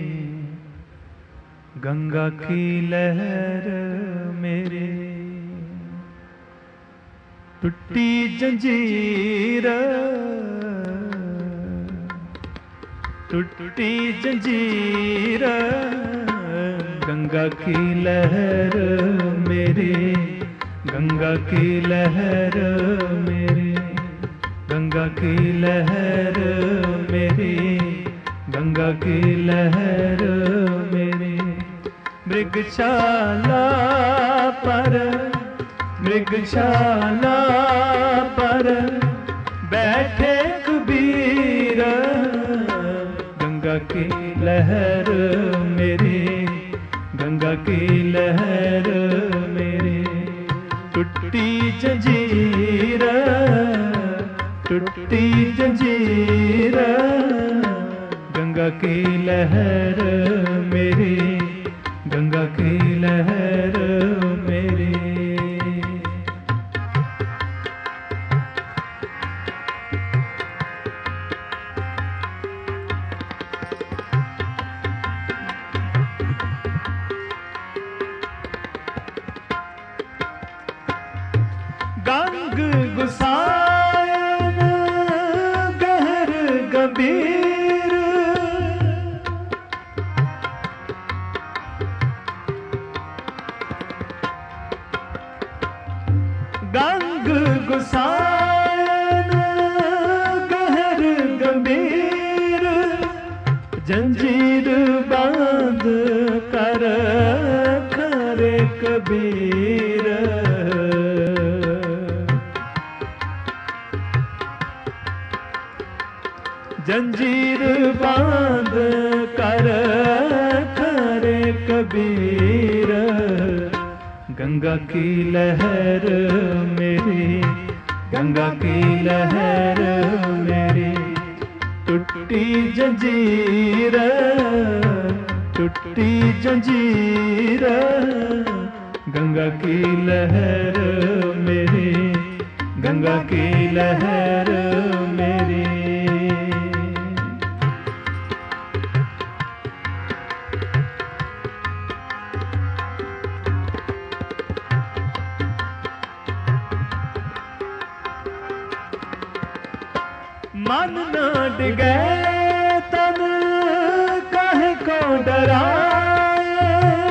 गंगा की लहर मेरी, टूटी जंजीर, टूटी जंजीर। गंगा की लहर मेरी, गंगा की लहर मेरी, गंगा की लहर मेरी, गंगा की लहर मेरी। मृगशाला पर, मृगशाला पर बैठे कबीर। गंगा की लहर मेरी, गंगा की लहर मेरी, टूटी जंजीर, टूटी जंजीर। गंगा की लहर मेरी, गंगा की लहर मेरी। गंग गुसायन गहर गंभीर, गंग गुसायन गहर गंभीर, जंजीर बांध कर करे कबीर। जंजीर बांध कर करे कबीर, गंगा की लहर मेरी, गंगा की लहर मेरी, टूटी जंजीर, टूटी जंजीर, गंगा की लहर मेरी, गंगा की लहर मेरी। मन न डिगे तन काहे को डराए,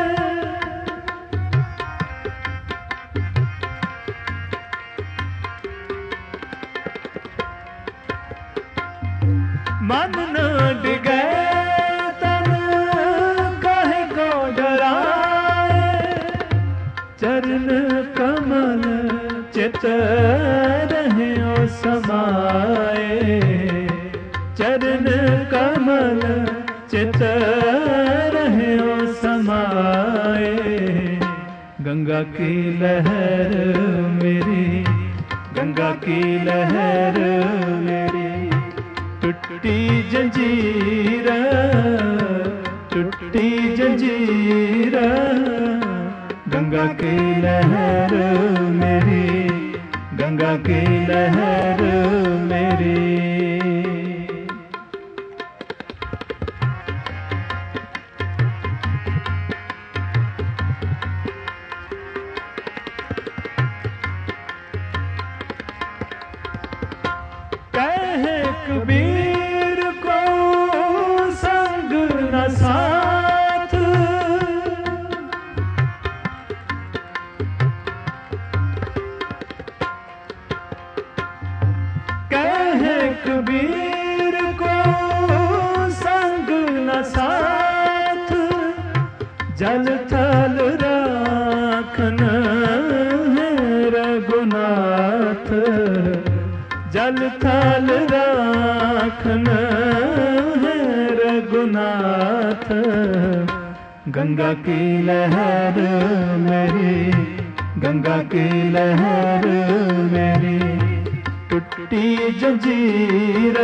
मन न डिगे तन काहे को डराए, चरण कमल चित रहे ओ समाए, चरण कमल चित रहे ओ समाए, गंगा की लहर मेरी, गंगा की लहर मेरी, टूटी जंजीर, टूटी जंजीर, गंगा की लहर मेरी, गंगा की लहर मेरी। कहे कबीर को संग न साथ, कहे कबीर को संग न साथ, जल थल राखन है रघुनाथ, जल थल राखन है रघुनाथ, गंगा की लहर मेरी, गंगा की लहर मेरी, टूटी जंजीर,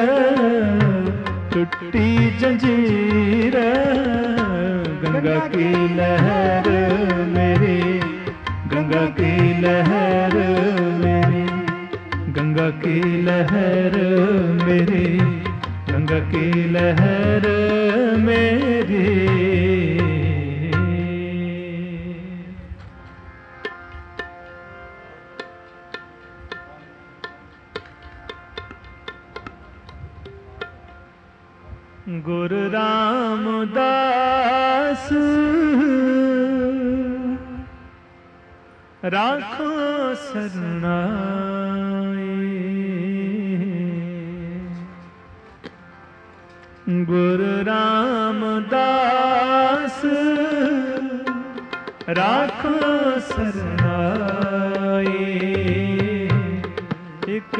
टूटी जंजीर, गंगा की लहर मेरी, गंगा की लहर मेरी, गंगा की लहर मेरी, गंगा की लहर मेरी। गुरु रामदास राखो शरणाई, गुरु रामदास राखो शरणाई, एक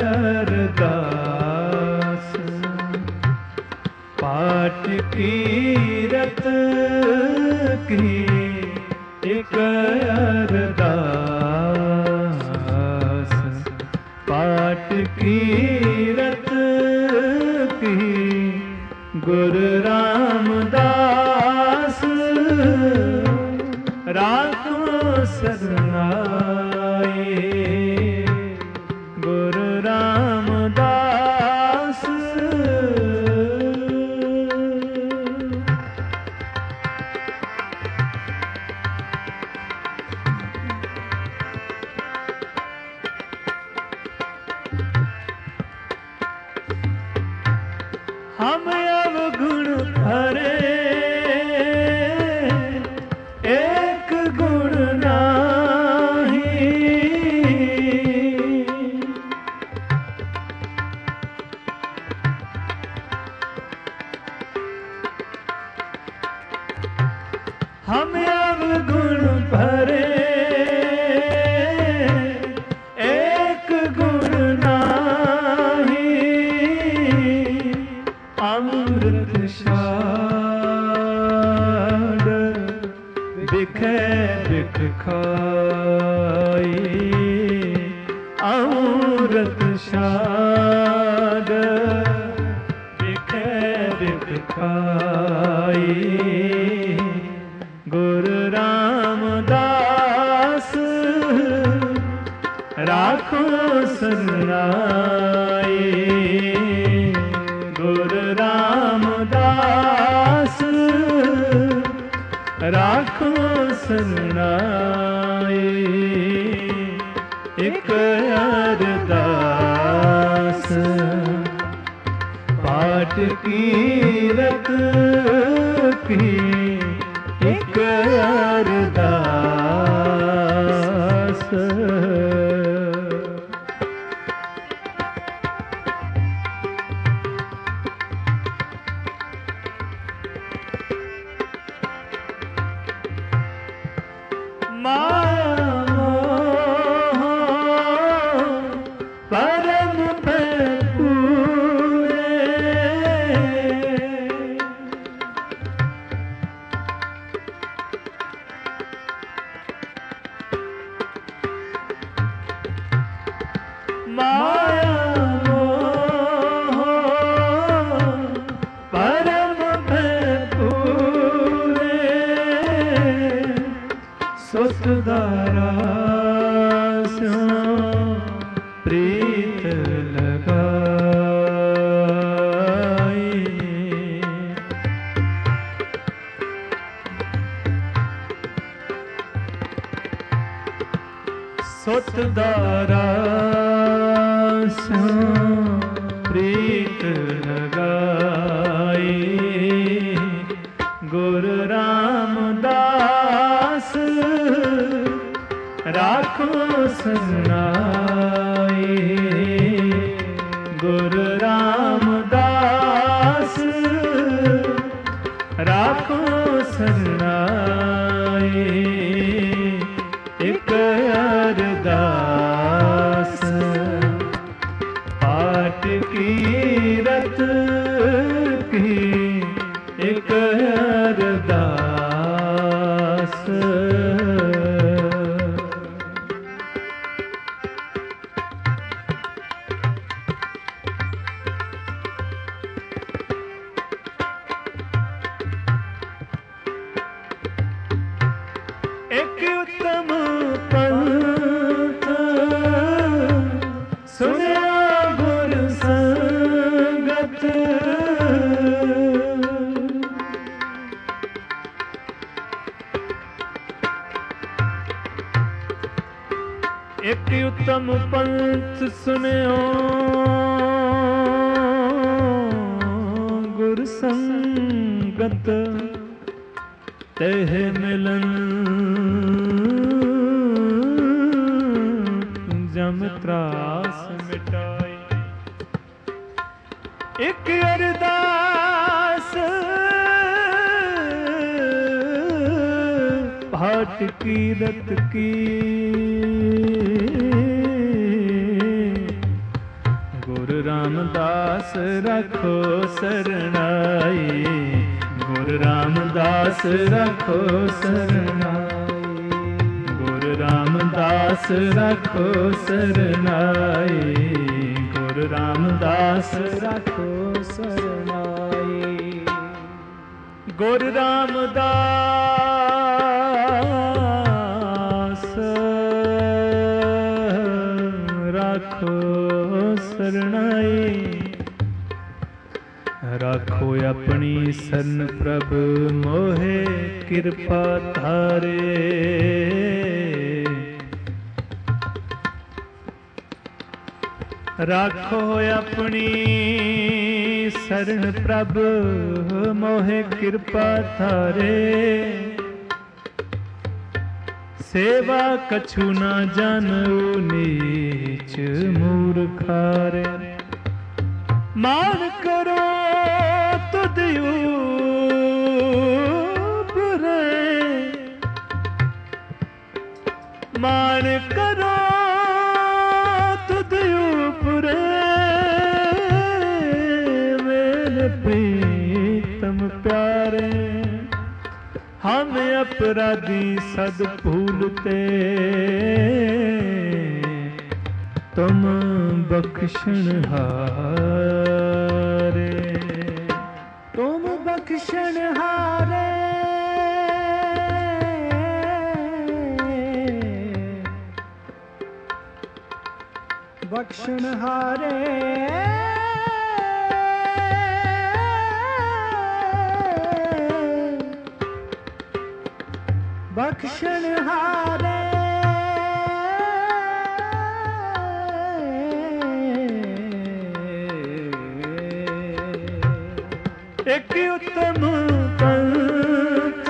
अरदास पाठ कीरत की, एक अरदास पाठ कीरत की, गुरु रामदास राखो शरणाई, गुरु रामदास हम अवगुण भरे एक गुण नाही। हम अवगुण भरे एक गुण नाही। अमृत शाद बिखे बिख खाई। अमृत शाद बिखे बिख खाई। गुरु रामदास राखो सरनाई। गुरु रामदास राखो सरनाई। एक अरदास पाठ कीरत की। एक अरदास माया मोह परम पूरे। माया मोह परम पूरे। सुतदारा स्यों प्रीत लगाई। सुतदारा स्यों प्रीत लगाई। गुरु रामदास राखो सरनाई। गुरु रामदास राखो सरनाई। एक अरदास पाठ कीरत की। एक अरदास एक उत्तम पंथ सुनिया गुरु संगत। एक उत्तम पंथ सुनियो गुरु संगत। तेह मिलन जम त्रास मिटाई। एक अरदास पाठ कीरत की। गुरु रामदास रखो सरनाई। गुरु रामदास रखो सरनाई। गुरु रामदास रखो सरनाई। गुरु रामदास रखो सरनाई। गुरु रामदास राखो सरनाई। राखो अपनी शरण प्रभ मोहे कृपा थारे। ਰਾਖੋ ਆਪਣੀ ਸਰਣ ਪ੍ਰਭ ਮੋਹਿ ਕਿਰਪਾ ਧਾਰੇ। ਸੇਵਾ ਕਛੂ ਨਾ ਜਾਣੂ ਨੀਚ ਮੂਰਖਾਰੇ। ਮਾਨ ਕਰੋ ਤੁਧ ਉਪਰੇ, ਮਾਨ ਕਰੋ ਤੁਧ ਉਪਰੇ। ਮੇਰੇ ਪ੍ਰੀਤਮ ਪਿਆਰੇ ਹਮ अपराधी सद भूलते। तुम बख्शण हारे, तुम बख्शण हारे। बख्शण हारे बख्शण हारे। एक उत्तम पंथ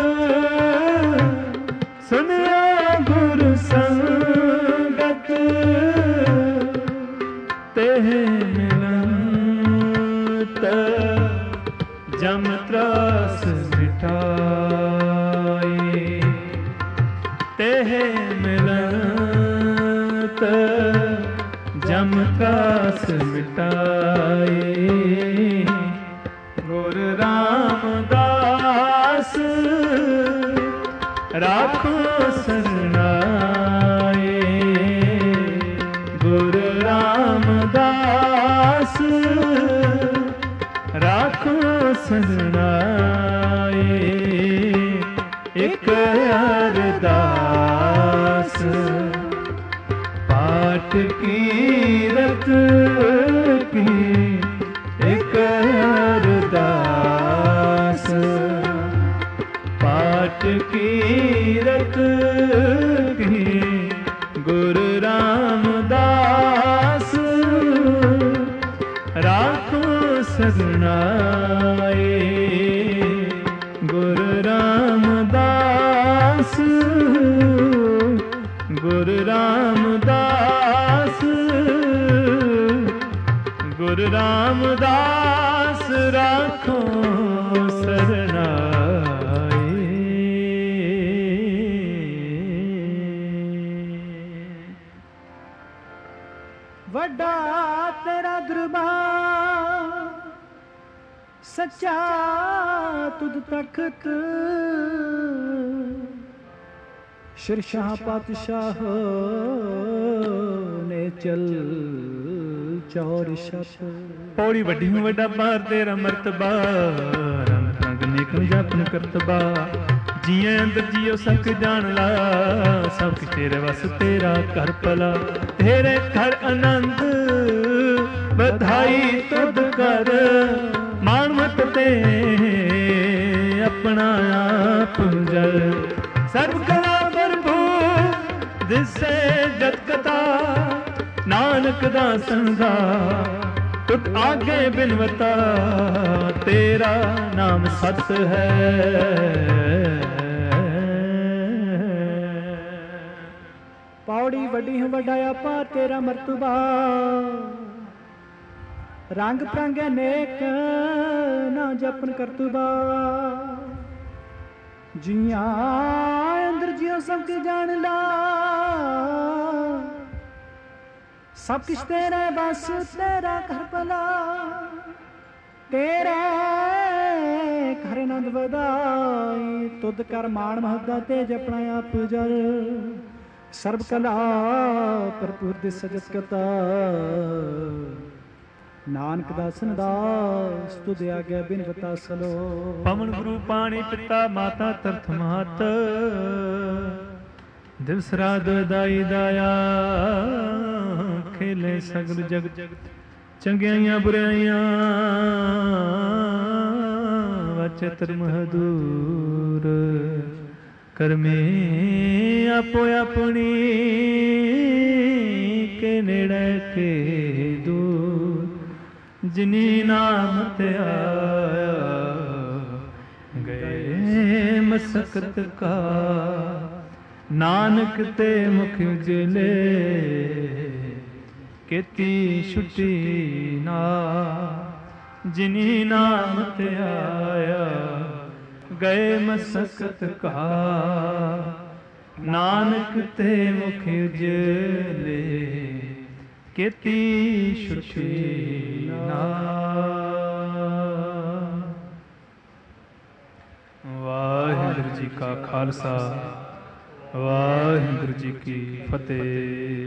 सुनिया गुरु संगत, तेह मिलत जम त्रास मिटाए। तेह मिलत जम त्रास मिटाए। गुर रामदास राखो सरनाए। गुर रामदास राखो सरनाए। एक अरदास पाठ कीरत की, एक अरदास पाठ कीरत की। गुरु रामदास राखो सरनाए। गुरु रामदास, गुरु रामदास, गुरु रामदास राखो सरनाए। वड्डा तेरा दरबार सच्चा तुद तखत। शिरशाह पातशाह ने चल चौर छत। पौड़ी वड्डी हूँ वड्डा बार तेरा मर्तबा, रंग रंग नेक जापन करतबा। जिये अंदर जियो सब जान ला, सब कुछ तेरे वस तेरा कर भला। तेरे घर आनंद बधाई तुद कर, मान मत ते अपना आप जल। सर्व कला प्रभु दिसे जत कथा, नानक दासन दा टुट आगे बिनवता। तेरा नाम सत है। पौड़ी वड्डी हूँ वड्डाया पार तेरा मर्तबा, रंग प्रंग नेक ना जपन करतुबा। जिया अंदर जियो सब की जान ला, सब कुछ तेरा बस तेरा घर भला। तेरे घर नंद वधाई, तुद कर मान महदा तेज अपना आप जल। सर्व कला भरपूर दिस सजत कता, नानक दासन दास तुद आज्ञा बिन बता सलो। पवन गुरु पाणी पिता माता तरथ मात, दिवस रात दाई दाया। खेले सगल जगत चंगियाइयां बुराइयां, वचतर महदूर। करमे आपो अपनी के नेड़े के दूर। ਜਿਨੀ ਨਾਮ ਤੇ ਆਇਆ ਗਏ ਮਸਕਤ ਕਾ। ਨਾਨਕ ਤੇ ਮੁਖ ਉਜਲੇ ਕੀਤੀ ਛੁੱਟੀ ਨਾ। ਜਿਨੀ ਨਾਮ ਤੇ ਆਇਆ ਗਏ ਮਸਕਤ ਕਾ। ਨਾਨਕ ਤੇ ਮੁਖ ਉਜਲੇ ਕੀਤੀ ਛੁੱਟੀ ਨਾ। ਵਾਹਿਗੁਰੂ ਜੀ ਕਾ ਖਾਲਸਾ, ਵਾਹਿਗੁਰੂ ਜੀ ਕੀ ਫਤਿਹ।